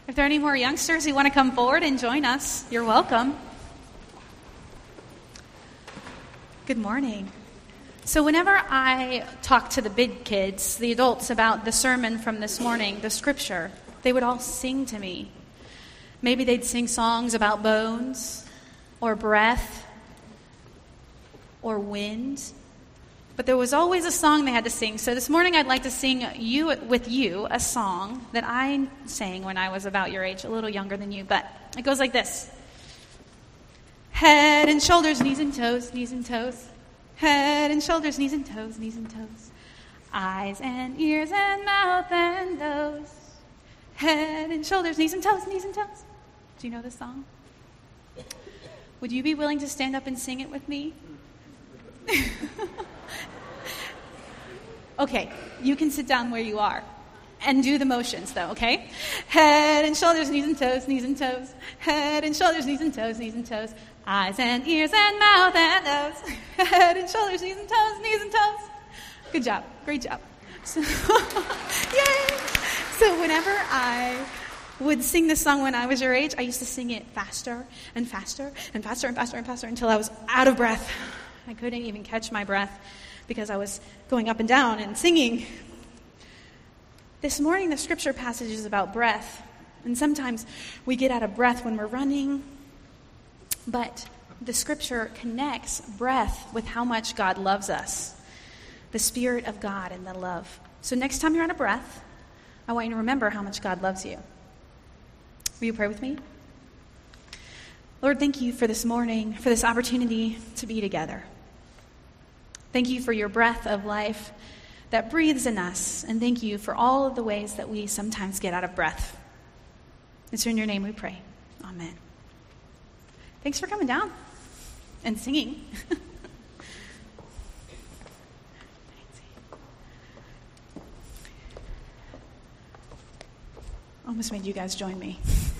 If there are any more youngsters who want to come forward and join us, you're welcome. Good morning. So whenever I talk to the big kids, the adults, about the sermon from this morning, the scripture, they would all sing to me. Maybe they'd sing songs about bones or breath or wind. But there was always a song they had to sing. So this morning I'd like to sing with you a song that I sang when I was about your age, a little younger than you. But it goes like this. Head and shoulders, knees and toes, knees and toes. Head and shoulders, knees and toes, knees and toes. Eyes and ears and mouth and nose. Head and shoulders, knees and toes, knees and toes. Do you know this song? Would you be willing to stand up and sing it with me? Okay, you can sit down where you are and do the motions, though, okay? Head and shoulders, knees and toes, knees and toes. Head and shoulders, knees and toes, knees and toes. Eyes and ears and mouth and nose. Head and shoulders, knees and toes, knees and toes. Good job. Great job. So, yay! So whenever I would sing this song when I was your age, I used to sing it faster and faster and faster and faster and faster until I was out of breath. I couldn't even catch my breath because I was going up and down and singing. This morning, the scripture passage is about breath. And sometimes we get out of breath when we're running. But the scripture connects breath with how much God loves us. The Spirit of God and the love. So next time you're out of breath, I want you to remember how much God loves you. Will you pray with me? Lord, thank you for this morning, for this opportunity to be together. Thank you for your breath of life that breathes in us. And thank you for all of the ways that we sometimes get out of breath. It's in your name we pray. Amen. Thanks for coming down and singing. Almost made you guys join me.